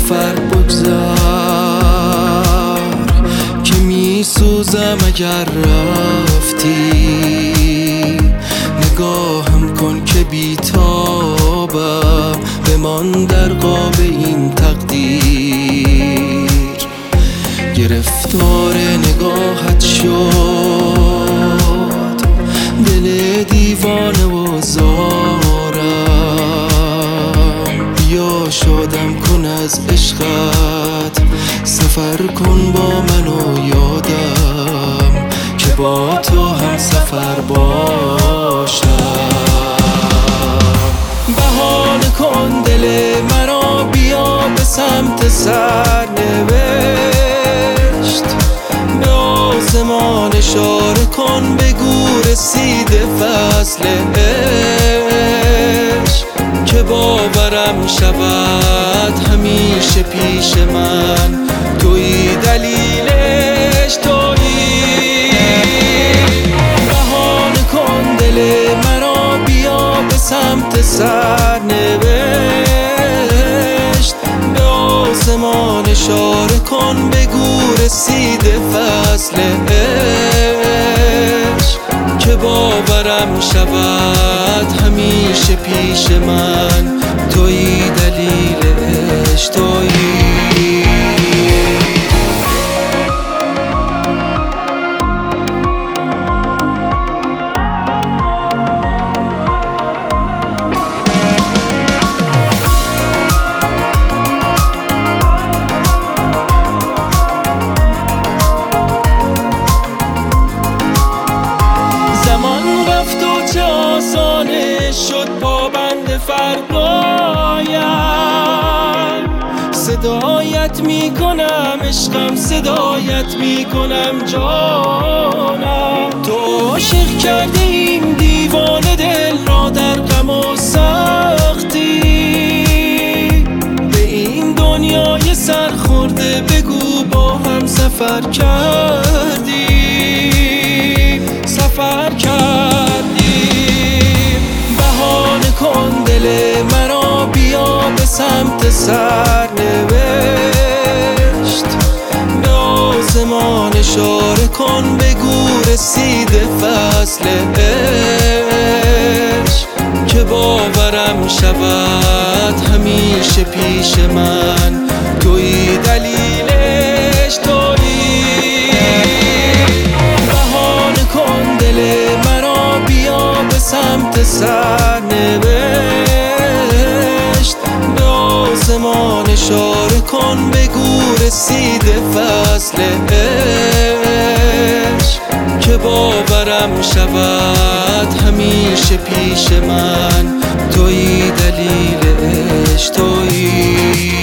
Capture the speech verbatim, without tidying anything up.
سفر بگذار که می سوزم اگر رفتی. نگاهم کن که بیتابم، بمان در قاب این تقدیر. گرفتار نگاهت شد دل دیوانه و زارم. بیا شادم کن از عشقت، سفر کن با من و یادم که با تو هم سفر باشم. بهانه کن دل مرا، بیا به سمت سرنوشت. به آسمان اشاره کن، بگو رسیده فصل عشق. که باورم شود همیشه پیش من، تویی دلیلش، تویی. بهانه کن دل مرا، بیا به سمت سرنوشت. به آسمان اشاره کن، بگو رسیده فصل عشق. که باورم شود همیشه پیش من، تویی دلیلش، تویی. شد پابند فردایم، صدایت میکنم عشقم، صدایت میکنم جانم. تو عاشق کرده این دیوانه دل را در غم و سختی. به این دنیای سرخورده بگو با هم سفر کردیم، سفر کردیم. کن دل مرا، بیا به سمت سرنوشت. به آسمان اشاره کن، بگو رسیده فصل عشق. که باورم شود همیشه پیش من، تویی دلیلش، تویی. بهانه کن دل مرا، بیا به سمت سرنوشت. به آسمان اشاره کن، بگو رسیده فصل عشق. که باورم شود همیشه پیش من، تویی دلیلش، تویی.